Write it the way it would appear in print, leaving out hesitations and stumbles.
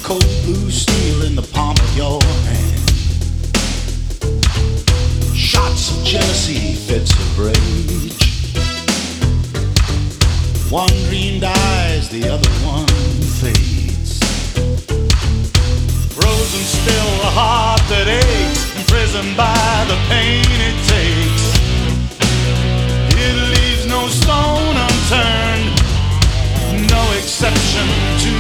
cold blue steel in the palm of your hand. Shots of jealousy, fits of rage. One dream dies, the other one fades. Frozen still, a heart that aches, imprisoned by the pain